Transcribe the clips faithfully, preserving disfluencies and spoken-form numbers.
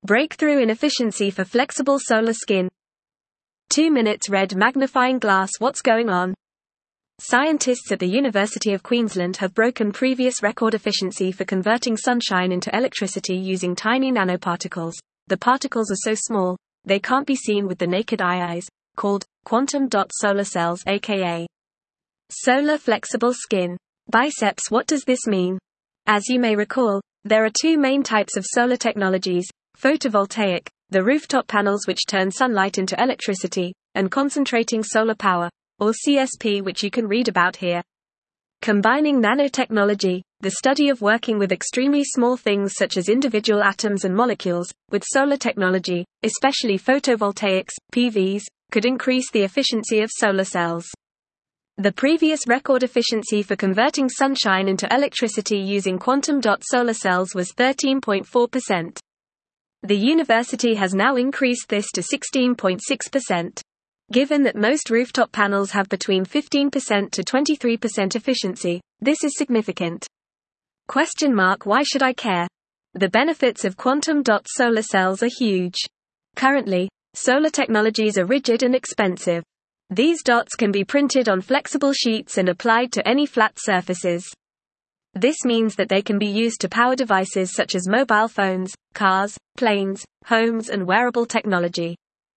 Breakthrough in efficiency for flexible solar skin. Two minutes red magnifying glass. What's going on? Scientists at the University of Queensland have broken previous record efficiency for converting sunshine into electricity using tiny nanoparticles. The particles are so small, they can't be seen with the naked eye, called quantum dot solar cells, aka solar flexible skin. Biceps. What does this mean? As you may recall, there are two main types of solar technologies: photovoltaic, the rooftop panels which turn sunlight into electricity, and concentrating solar power, or C S P, which you can read about here. Combining nanotechnology, the study of working with extremely small things such as individual atoms and molecules, with solar technology, especially photovoltaics, P Vs, could increase the efficiency of solar cells. The previous record efficiency for converting sunshine into electricity using quantum dot solar cells was thirteen point four percent. The university has now increased this to sixteen point six percent. Given that most rooftop panels have between fifteen percent to twenty-three percent efficiency, this is significant. Question mark. Why should I care? The benefits of quantum dot solar cells are huge. Currently, solar technologies are rigid and expensive. These dots can be printed on flexible sheets and applied to any flat surfaces. This means that they can be used to power devices such as mobile phones, cars, planes, homes, and wearable technology.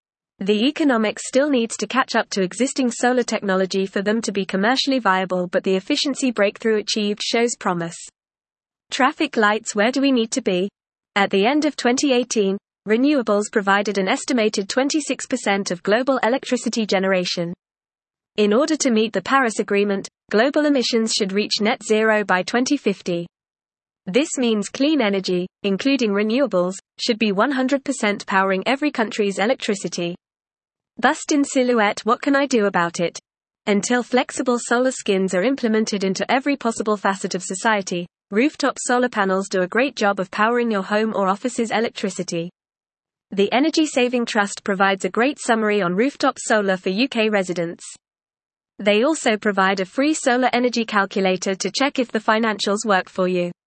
The economics still needs to catch up to existing solar technology for them to be commercially viable, but the efficiency breakthrough achieved shows promise. Traffic lights. Where do we need to be? At the end of twenty eighteen, renewables provided an estimated twenty-six percent of global electricity generation. In order to meet the Paris Agreement, global emissions should reach net zero by twenty fifty. This means clean energy, including renewables, should be one hundred percent powering every country's electricity. Bust in silhouette. What can I do about it? Until flexible solar skins are implemented into every possible facet of society, rooftop solar panels do a great job of powering your home or office's electricity. The Energy Saving Trust provides a great summary on rooftop solar for U K residents. They also provide a free solar energy calculator to check if the financials work for you.